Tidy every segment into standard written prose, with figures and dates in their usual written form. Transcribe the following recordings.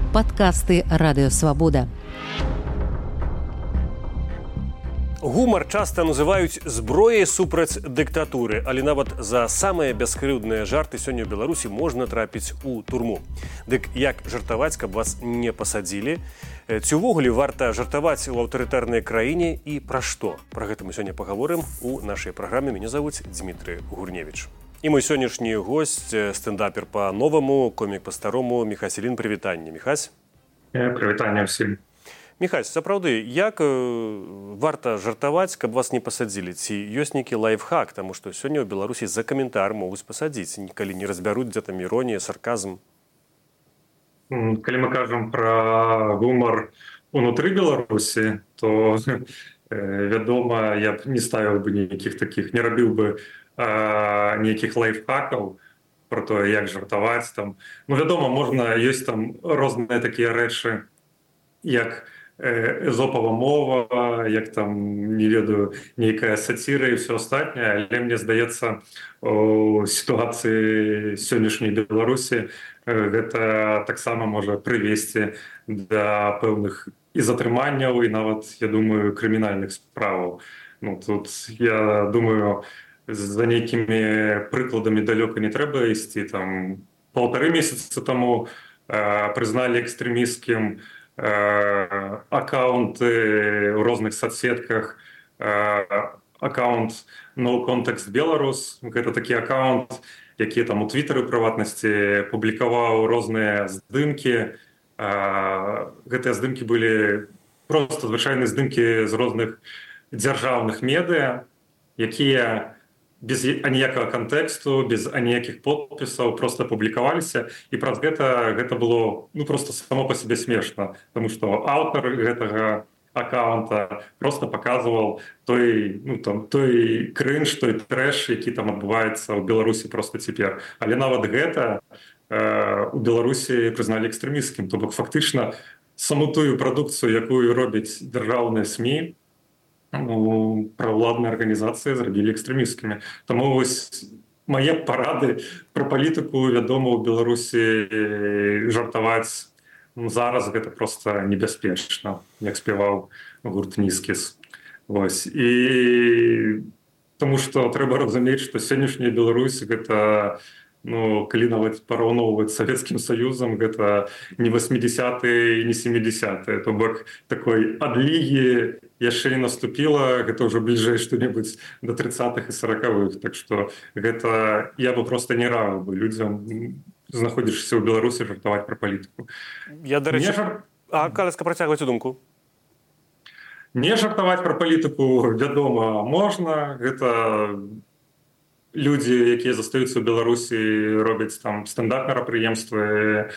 Падкасты Радыёвабода. Гумар часта называюць зброяй супраць дыктатуры, але нават за самыя бяскрыўдныя жарты сёння ў Беларусі можна трапіць у турму. Дык як жартаваць, каб вас не пасадзілі? Ці ўвогуле варта жартаваць у аўтарытарнай краіне і пра што? Пра гэта мы сёння пагаворым у нашай праграме. Мяне завуць Дмітрый Гурневіч. І мой сённяшні госць, стендапер па-новаму, комік па-старому, Міхась Ілін. Прывітанне, Міхась. Прывітанне ўсім. Міхась, сапраўды, як варта жартаваць, каб вас не пасадзілі? Ці ёсць нейкі лайфхак? Таму што сёння ў Беларусі за каментар могуць пасадзіць, калі не разбяруць, дзе там іронія, сарказм. Калі мы кажам пра гумар унутры Беларусі, то, вядома, я б не ставіў бы нейкіх такіх, не рабіў бы нейкіх лайфхакаў пра тое, як жартаваць там. Ну, вядома, можна, ёсць там розныя такія рэчы, як эзопава мова, як там, не ведаю, нейкая сатіра і ўсё астатняе, але мне здаецца, у сітуацыі сённяшняй Беларусі гэта таксама можа прывесці да пэўных і затрыманняў, і нават, я думаю, крымінальных справаў. Ну, тут, я думаю, за нейкімі прыкладамі далёка не трэба ісці. Там 1,5 месяца таму прызналі экстрэмісцкім аккаунты ў розных соцсетках, аккаунт No Context Belarus. Гэта такі аккаунт, які там у Твиттері, прыватнасці, публікаваў розныя здымкі. Гэтыя здымкі былі проста звычайныя здымкі з розных дзяржаўных медыа, якія без аніякага кантэксту, без аніякіх подпісаў проста публікаваліся, і праз гэта было, ну, проста само па сабе смешна, таму што аўтар гэтага аккаунта проста паказваў той, ну, там, той крынж, той трэш, які там адбываецца ў Беларусі проста цяпер. Але нават гэта у Беларусі прызналі экстрэмісцкім, то бок фактычна саму тую прадукцыю, якую робяць дзяржаўныя СМІ, праваладныя арганізацыі зрабілі экстрэмісцкімі. Таму вось мае парады пра палітыку, вядома, у Беларусі жартаваць зараз гэта проста небяспечна, як спяваў гурт Нізкіс. Вось. І таму што трэба разумець, што сённяшняя Беларусь гэта, ну, калі нават параўноўваць з Савецкім Саюзам, гэта не 80-е і не 70-е. То бок такой адлігі яшчэ не наступіла, гэта ўжо бліжэй што-небудзь да 30-х і 40-х. Так што гэта я бы проста не радыў бы людзям, знаходзячыся ў Беларусі, жартаваць пра палітыку. Я, дарэчы... Калеска, працягвайце думку. Не жартаваць пра палітыку, вядома, можна. Гэта людзі, якія застаюцца ў Беларусі, робяць там стендап-мерапрыемствы,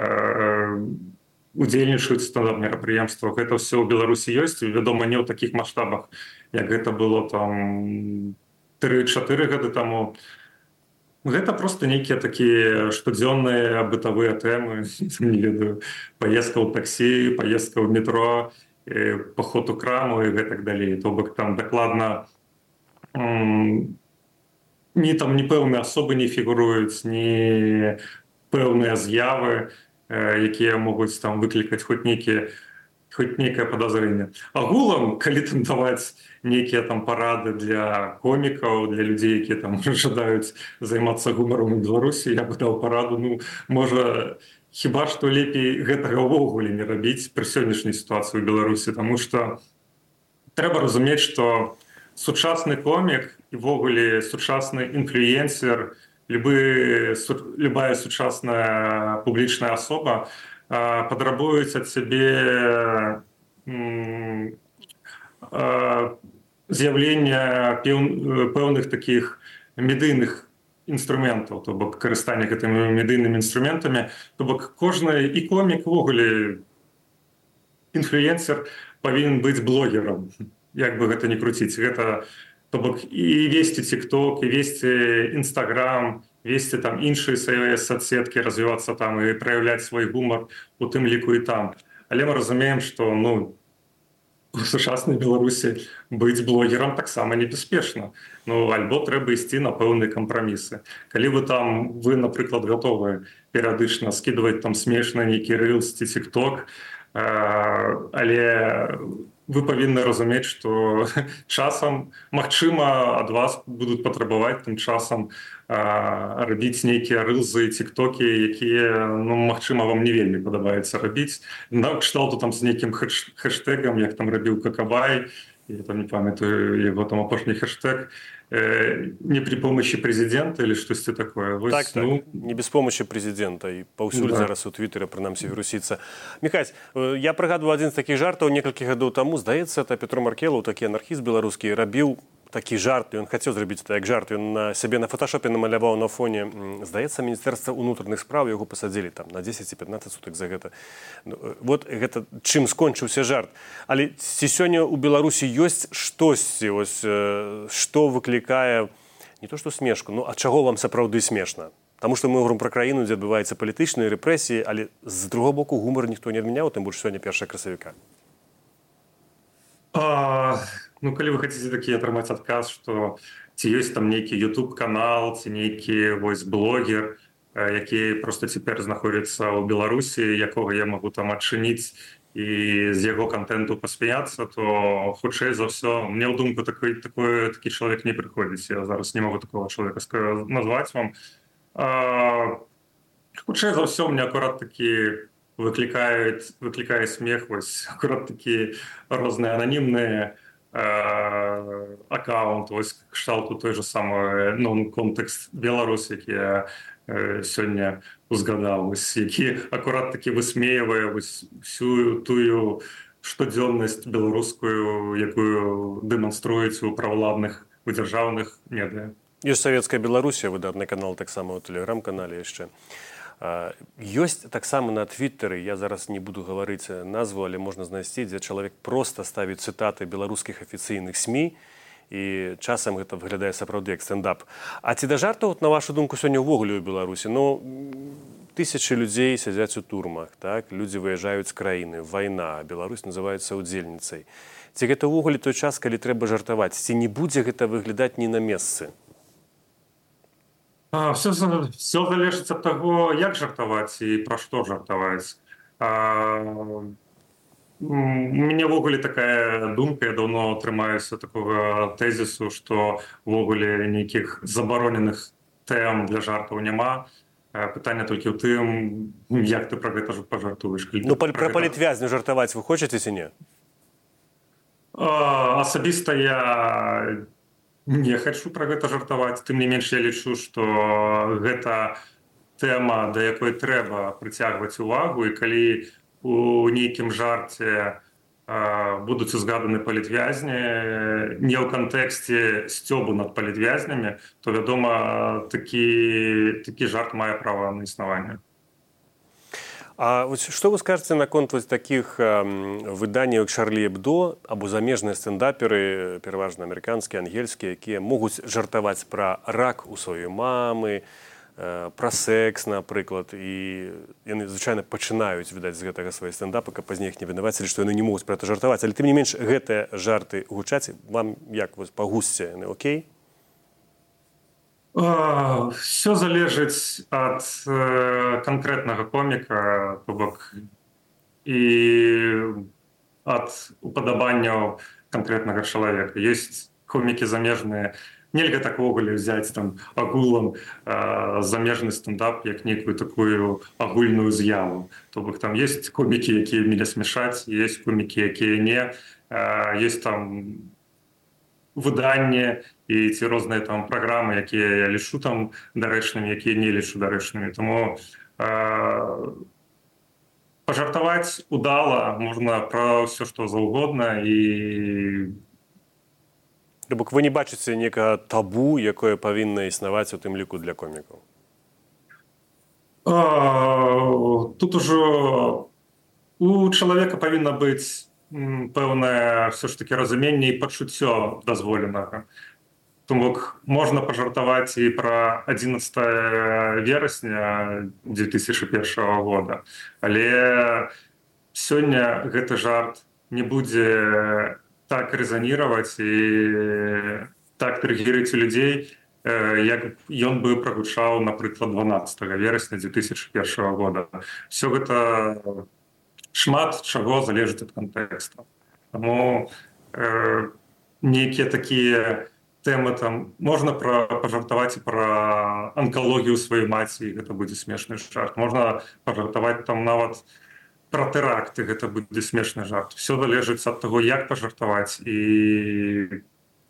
удзельнічаюць у стендап-мерапрыемствах. Гэта ўсё ў Беларусі ёсць, вядома, не ў такіх маштабах, як гэта было там 3-4 гады таму. Гэта проста нейкія такія штодзённыя бытавыя тэмы, не ведаю, паездка ў таксі, паездка ў метро, паход у краму і гэтак далей. То бок там дакладна ні пэўныя асобы не фігуруюць, ні пэўныя з'явы, якія могуць там выклікаць хоць нейкае падазрэнне. Агулам, калі там даваць нейкія там парады для комікаў, для людзей, якія там жадаюць займацца гумаром у Беларусі, я бы даў параду, ну, можа, хіба што лепей гэтага ўвогуле не рабіць пры сённяшняй сітуацыі ў Беларусі, таму што трэба разумець, што сучасны комік і ўвогуле сучасны інфлюенсер, любая сучасная публічная асоба патрабуюць ад сябе з'яўлення пэўных такіх медыйных інструментаў, то бок карыстанне гэтымі медыйнымі інструментамі. То бок кожны і комік, увогуле інфлюенсер павінен быць блогерам, як бы гэта ні круціць. Гэта, то бок, і весці TikTok, і весці Instagram, весці там іншыя свае соцсеткі, развівацца там і праяўляць свой гумар у тым ліку і там. Але мы разумеем, што, ну, у сучаснай Беларусі быць блогерам таксама небяспечна. Ну альбо трэба ісці на пэўныя кампрамісы. Калі вы, напрыклад, гатовы перыядычна скідваць там смешна нейкі рылс ці тик-ток, але вы павінны разумець, што часам, магчыма, ад вас будуць патрабаваць тым часам рабіць нейкія рылзы, тик-токі, якія, ну, магчыма, вам не вельмі падабаецца рабіць. На кшталту там з нейкім хэштэгам, як там рабіў Какабай, я там не памятаю яго там апошні хэштэг, не при помощи президента или штосьці такое. Вось, так, ну... не без помощи президента. І паўсюль зараз у Твиттері, прынамсі, вірусіцца. Міхась, я прыгадваю адзін з такіх жартаў некалькі гадоў таму. Здаецца, это Петро Маркелаў, такі анархіст беларускі, рабіў такі жарт, ён хацеў зрабіць это як жарт. Ён на сябе на фотошопе намаляваў на фоне, здаецца, Міністэрства ўнутраных спраў, яго пасадзілі там на 10 ці 15 сутак за гэта. Вот гэта чым скончыўся жарт. Але ці сёння ў Беларусі ёсць штосьці, ось, што выклікае не то што смешку, ну а чаго вам сапраўды смешна? Таму што мы говорим пра краіну, дзе адбываюцца палітычныя рэпрэсіі, але з другого боку гумар ніхто не адмяняў, тым больш сёння 1 красавіка. Ну, калі вы хацеце такі атрымаць адказ, што ці ёсць там нейкі YouTube-канал, ці нейкі вось блогер, які проста цяпер знаходзіцца ў Беларусі, якога я магу там адчыніць і з яго контенту пасмяяцца, то хутчэй за ўсё, мне ў думку такі чалавек не прыходзіць. Я зараз не магу такого чалавека назваць вам. Хутчэй за ўсё, мне акурат такі выклікае смех, вось акурат такі розныя ананімныя аккаунт, вось кшталту той же самы контекст Беларусь, які я сёння узгадаў, які акурат такі высмеивае всю тую штодзённасць беларускую, якую дэманструюць у праваладных, у дзяржаўных медыа. Ёсць Савецкая Беларусія, выдатны канал, таксама ў тэлеграм-канале яшчэ. Ёсць таксама на Твиттері, я зараз не буду гаварыць назву, але можна знайсці, дзе чалавек проста ставіць цытаты беларускіх афіцыйных СМІ, і часам гэта выглядае сапраўды як стендап. А ці да жартаў, на вашу думку, сёння ўвогуле ў Беларусі? Ну, тысячы людзей сядзяць у турмах, так? Людзі выязджаюць з краіны, вайна, Беларусь называецца удзельніцай. Ці гэта ўвогуле той час, калі трэба жартаваць? Ці не будзе гэта выглядаць не на месцы? Все залежыць ад таго, як жартаваць і пра што жартаваць. У мяне ўвогуле такая думка, я даўно трымаюся такога тэзісу, што ўвогуле нейкіх забароненых тэм для жартаў няма. Пытанне толькі ў тым, як ты пра гэта пажартуеш. Ну, пра палітвязня жартаваць вы хочаце ці не? Асабіста я не хачу пра гэта жартаваць, тым не менш я лічу, што гэта тэма, да якой трэба прыцягваць увагу, і калі у нейкім жарце будуць узгаданы палітвязні, не ў кантэксце сцёбу над палітвязнямі, то, вядома, такі жарт мае права на існаванне. А што вы скажаце наконт такіх выданняў, як Шарлі Эбдо, або замежныя стэндаперы, пераважна амерыканскія, ангельскія, якія могуць жартаваць пра рак у сваёй мамы, пра секс, напрыклад, і яны, звычайна, пачынаюць, відаць, з гэтага свае стэндапы, каб пазней іх не вінавацілі, што яны не могуць пра гэта жартаваць. Але тым не менш, гэтыя жарты гучаць, вам як па гусце, яны окей? Все залежыць ад канкрэтнага коміка, то бок, і ад упадабанняў канкрэтнага чалавека. Ёсць комікі замежныя, нельга так увогуле взяць там агулам замежны стендап як нейкую такую агульную з'яву. То бок там ёсць комікі, якія вмелі смяшаць, ёсць комікі, якія не, ёсць там выданні і ці розныя там праграмы, якія я лічу там дарэчнымі, якія не лічу дарэчнымі. Таму пажартаваць удала можна пра ўсё што заўгодна. І бок вы не бачыце некага табу, якое павінна існаваць у тым ліку для комікаў? Тут ужо у чалавека павінна быць пэўнае все ж таки разуменне і пачуццё дазволенага. То бок можна пажартаваць і пра 11 верасня 2001 года, але сёння гэты жарт не будзе так рэзаніраваць і так трыгерыць у людзей, як ён бы прагучаў, напрыклад, 12 верасня 2001 года. Все гэта шмат чаго залежыць ад кантэксту. Таму нейкія такія тэмы там можна пажартаваць і пра анкалогію сваёй маці, гэта будзе смешны жарт. Можна пажартаваць там нават пра тэракты, гэта будзе смешны жарт. Все залежыць ад таго, як пажартаваць і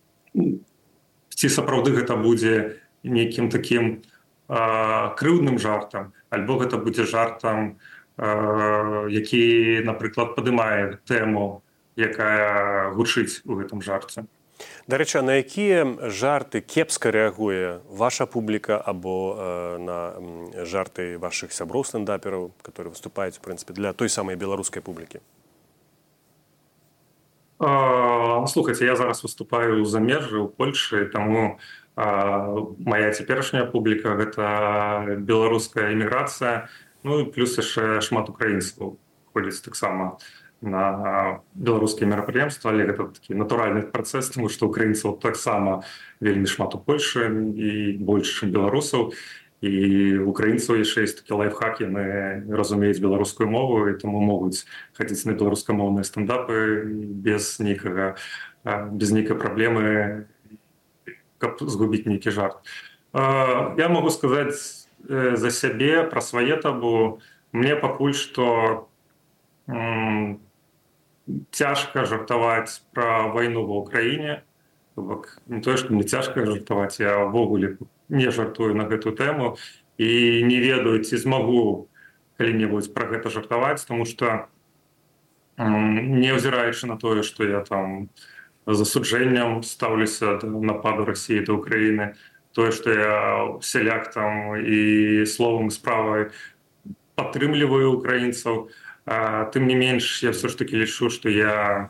ці сапраўды гэта будзе нейкім такім крыўдным жартам, альбо гэта будзе жартам, які, напрыклад, падымае тэму, якая гучыць у гэтым жарце. Дарэчы, на якія жарты кепска рэагуе ваша публіка або на жарты вашых сяброў стэндапераў, которые выступаюць, в прынцыпе, для той самай беларускай публікі? Слухайце, я зараз выступаю ў замежжы, у Польшы, таму моя цяперашняя публіка гэта беларуская эміграцыя, ну і плюс яшчэ шмат украінцаў ходзіць таксама на беларускія мерапрыемствы, але гэта такі натуральны працэс, тому што украінцаў таксама вельмі шмат у Польшы і больш, чым беларусаў. І украінцаў яшчэ ёсць такі лайфхак, яны разумеюць беларускую мову і таму могуць хадзіць на беларускамоўныя стендапы без нейкай праблемы, каб згубіць нейкі жарт. Я могу сказаць за сябе, пра свае табу. Мне пакуль што цяжка жартаваць пра вайну ва ўкраіне. Не тое, што мне цяжка жартаваць, я ўвогуле не жартую на гэту тэму і не ведаю, ці змагу калі-небудзь пра гэта жартаваць, тому што, неўзіраючы на тое, што я там з асуджэннем стаўлюся да нападу Расіі да Ўкраіны, тое, што я усяляк там і словам і справай падтрымліваю украінцаў, тым не менш, я все ж таки лічу, што я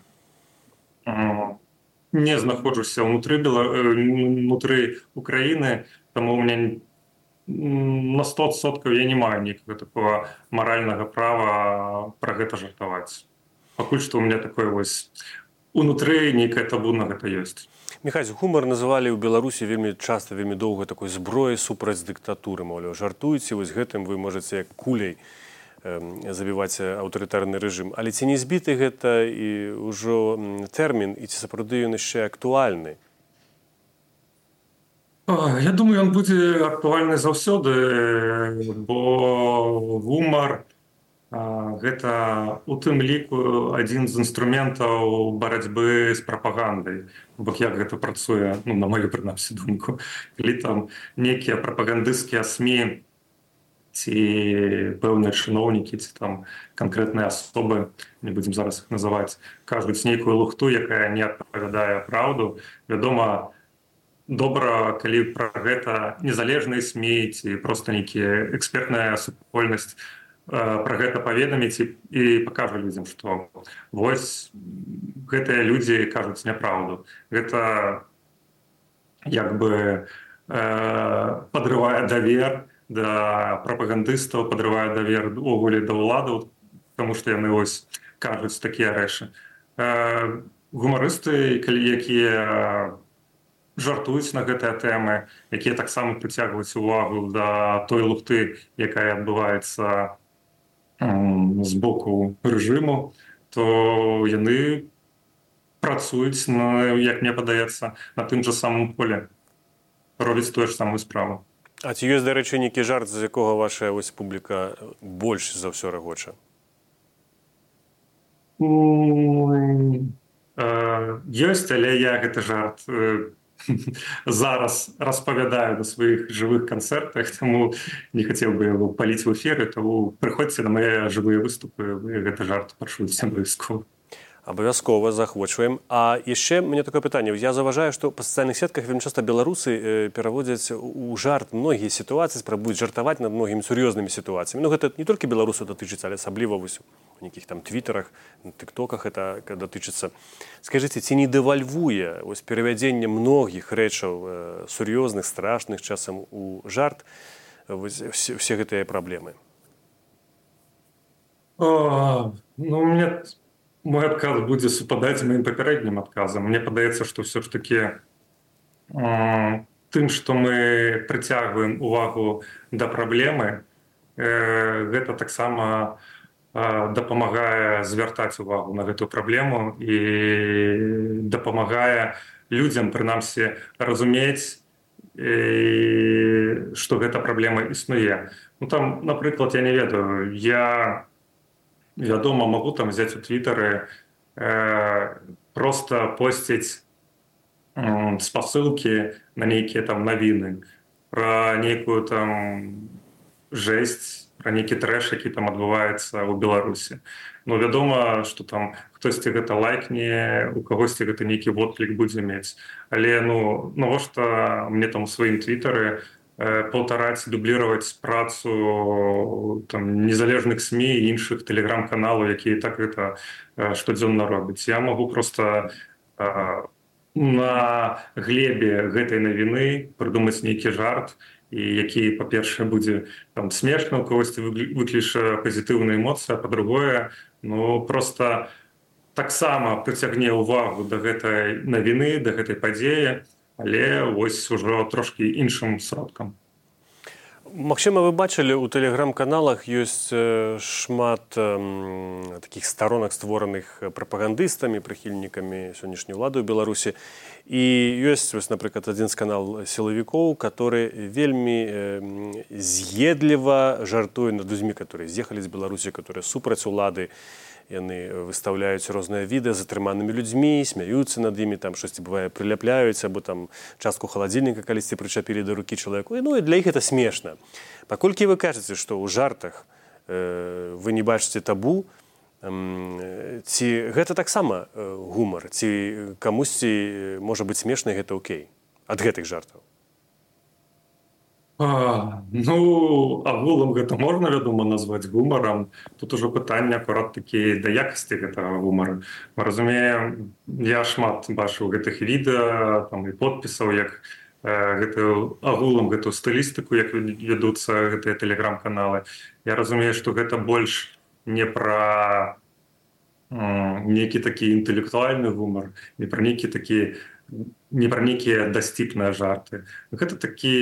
не знаходжуся ўнутры Украіны, таму у меня на 100% я не маю ніякага такого маральнага права пра гэта жартаваць. Пакуль што у меня такое вось унутры нейкае табу на гэта ёсць. Міхась, гумар называлі ў Беларусі вельмі часта, вельмі доўга такой зброяй супраць дыктатуры, маўляў, жартуеце, вось гэтым вы можаце як куляй забіваць аўтарытарны рэжым. Але ці не збіты гэта і ўжо тэрмін, і ці сапраўды ён яшчэ актуальны? Я думаю, ён будзе актуальны заўсёды, бо гумар гэта у тым ліку адзін з інструментаў барацьбы з прапагандай. Бо як гэта працуе, ну, на маю прынамсі думку, калі там нейкія прапагандысцкія СМІ ці пэўныя чыноўнікі, ці там канкрэтныя асобы, не будзем зараз іх называць, кажуць нейкую лухту, якая не адпавядае праўду. Вядома, добра, калі пра гэта незалежныя СМІ ці проста нейкія экспертная супольнасць пра гэта паведаміць і пакажа людзям, што вось гэтыя людзі кажуць няпраўду. Гэта як бы падрывае давер да прапагандыстаў, падрывае давер увогуле да ўладаў, таму што яны вось кажуць такія рэчы. Гумарысты, якія жартуюць на гэтыя тэмы, якія таксама прыцягваюць увагу да той лухты, якая адбываецца з боку рэжыму, то яны працуюць, як мне падаецца, на тым жа самым поле, робяць тую ж самую справу. А ці ёсць, дарэчы, нейкі жарт, з якога ваша вось публіка больш за ўсё рагоча? Ёсць, але я гэты жарт зараз распавядаю на сваіх жывых канцэртах, таму не хацеў бы яго паліць в эфіры, таму прыходзьце на мае жывыя выступы, вы гэты жарт пачуеце абавязкова. Абавязкова захвочваем. А яшчэ мне такое пытанне. Я заўважаю, што па сацыяльных сетках вельмі часта беларусы пераводзяць у жарт многія сітуацыі, спрабуюць жартаваць над многімі сур'ёзнымі сітуацыямі. Ну, гэта не толькі беларусаў датычыцца, але асабліва вось у нейкіх там твітарах, на тыктоках гэта датычыцца. Скажыце, ці не дэвальвуе вось перавядзенне многіх рэчаў сур'ёзных, страшных часам у жарт вось усе гэтыя праблемы? Ну, мой адказ будзе супадаць з маім папярэднім адказам. Мне падаецца, што ўсё ж такі тым, што мы прыцягваем увагу да праблемы, гэта таксама дапамагае звяртаць увагу на гэтую праблему і дапамагае людзям, прынамсі, разумець, што гэта праблема існуе. Ну там, напрыклад, я не ведаю, я, вядома, магу там взяць у твітары, просто посціць спасылкі на нейкія там навіны, пра нейкую там жэсць, пра нейкі трэш, які там адбываецца ў Беларусі. Ну, вядома, што там хтосьці гэта лайкне, у кагосьці гэта нейкі водклік будзе мець. Але, ну, навошта мне там у сваім твітары паўтараць, дубліраваць працу там незалежных СМІ і іншых тэлеграм-каналаў, якія так гэта штодзённа робяць. Я магу проста на глебе гэтай навіны прыдумаць нейкі жарт, і які, па-першае, будзе там смешна, у кагосьці выкліча пазітыўныя эмоцыі, а па-другое, ну, проста таксама прыцягне ўвагу да гэтай навіны, да гэтай падзеі, але вось ужо трошкі іншым сродкам. Магчыма, вы бачылі, у тэлеграм-каналах ёсць шмат такіх старонак, створаных прапагандыстамі, прыхільнікамі сённяшняй улады ў Беларусі. І ёсць, вось, напрыклад, адзін з канал сілавікоў, который вельмі з'едліва жартуе над людзьмі, которые з'ехалі з Беларусі, которые супраць улады. Яны выстаўляюць розныя відэа з атрыманымі людзьмі, смяюцца над імі, там штосьці бывае прыляпляюць, або там частку халадзільніка калісьці прычапілі да рукі чалавеку. Ну і для іх гэта смешна. Паколькі вы кажаце, што ў жартах вы не бачыце табу, ці гэта таксама гумар, ці камусьці можа быць смешна, гэта окей ад гэтых жартаў? Ну, агулам гэта можна, вядома, назваць гумарам. Тут ужо пытанне акурат такі да якасці гэтага гумара. Мы разумеем, я шмат бачыў гэтых відэа, там і подпісаў, як гэтую агулам гэтую стылістыку, як вядуцца гэтыя тэлеграм-каналы. Я разумею, што гэта больш не пра нейкі такі інтэлектуальны гумар, не пра нейкія дасціпныя жарты. Гэта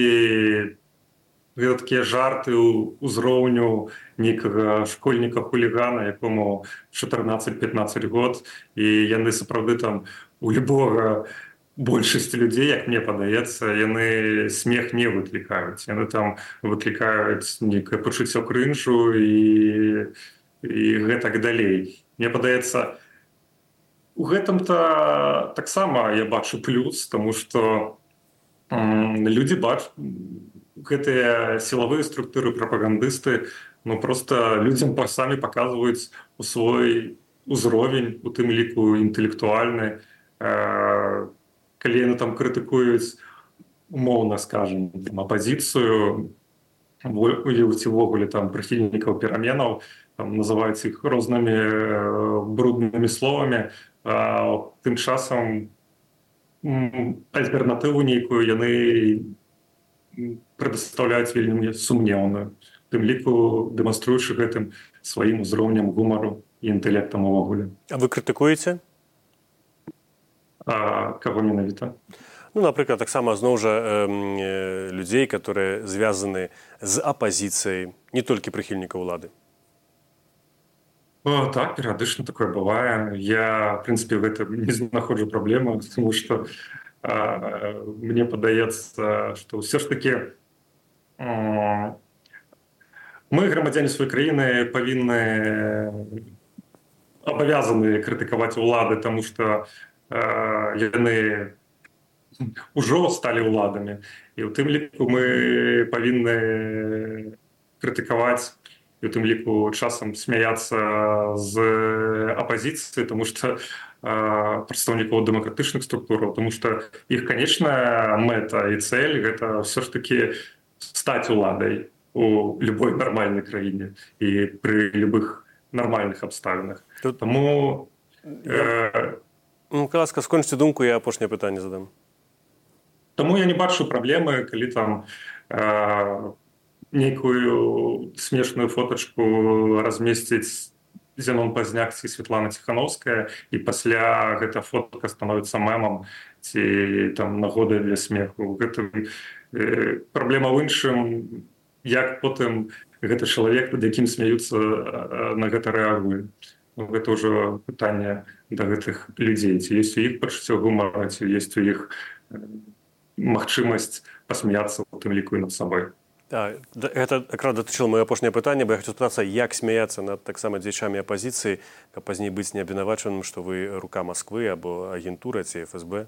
такія жарты ўзроўню нейкага школьніка-хулігана, якому 14-15 год, і яны сапраўды там у любога большасці людзей, як мне падаецца, яны смех не выклікаюць. Яны там выклікаюць нейкае пачуццё крынжу і гэтак далей. Мне падаецца, у гэтым-то таксама я бачу плюс, таму што людзі бачаць гэтыя сілавыя структуры, прапагандысты, ну проста людзям самі паказваюць у свой узровень, у тым ліку інтэлектуальны. Калі яны там крытыкуюць, умоўна скажам, апазіцыю, ці ўвогуле там прыхільнікаў пераменаў, там называюць іх рознымі бруднымі словамі, тым часам альтэрнатыву нейкую яны прадастаўляюць вельмі сумнеўную, тым ліку дэманструючы гэтым сваім узроўнем гумару і інтэлектам увогуле. А вы крытыкуеце? Каго менавіта? Ну, напрыклад, таксама зноў жа людзей, которые звязаны з апазіцыяй, не толькі прыхільнікаў улады. Так, перыядычна такое бывае. Я, в прынцыпе, гэта не знаходжу праблему, тому што мне падаецца, што ўсё ж такі мы, грамадзяне сваёй краіны, абавязаны крытыкаваць улады, таму што яны ўжо сталі ўладамі. І ў тым ліку мы павінны крытыкаваць, і ў тым ліку часам смяяцца з апазіцыі, таму што прадстаўнікоў дэмакратычных структураў, тому што іх канечная мэта і цэль гэта ўсё ж такі стаць уладай у любой нармальнай краіне і пры любых нармальных абставінах. Таму калі ласка, скончыце думку, я апошняе пытанне задам. Таму я не бачу праблемы, калі там нейкую смешную фотачку размесціць Зенон Пазняк ці Святлана Ціхановская, і пасля гэта фотка становіцца мемам ці там нагодай для смеху. Гэта праблема ў іншым, як потым гэты чалавек, над якім смяюцца, на гэта рэагуе. Гэта ўжо пытанне да гэтых людзей. Ці ёсць у іх пачуццё гумара, ці ёсць у іх магчымасць пасмяяцца, у тым ліку і над сабой. Так, гэта якраз датычыла маё апошняе пытанне, бо я хацеў спытацца, як смяяцца над таксама дзеячамі апазіцыі, каб пазней быць не абвінавачаным, што вы рука Масквы або агентура ці ФСБ?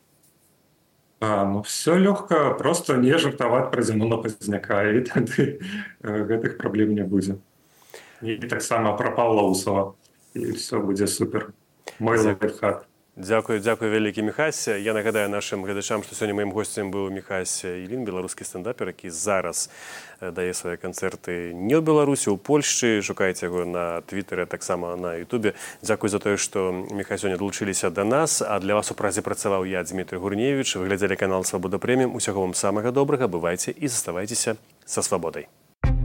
Все лёгка, просто не жартаваць пра Зенона Пазняка, і тады гэтых праблем не будзе. І таксама пра Паўла Усава, і ўсё будзе супер. Мой лайфхак. Дзякую вялікі, Міхась. Я нагадаю нашым глядачам, што сёння маім госцем быў Міхась Ілін, беларускі стендапер, які зараз дае свае канцэрты не ў Беларусі, у Польшчы. Шукайце яго на Твітары, таксама на Ютубе. Дзякуй за тое, што, Міхась, сёння далучыліся да нас. А для вас у празе працаваў я, Дмітрий Гурневіч. Вы глядзелі канал Свабода Прэміум. Усяго вам самага добрага. Бывайце і заставайцеся са свабодай.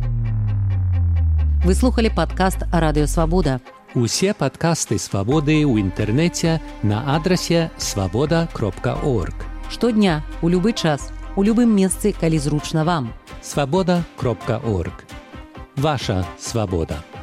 Вы слухали падкаст «Радыё Свабода». Усе падкасты «Свабоды» ў інтэрнэце на адрасе свабода.орг. Штодня, у любы час, у любым месцы, калі зручна вам. Свабода.орг. Ваша свабода.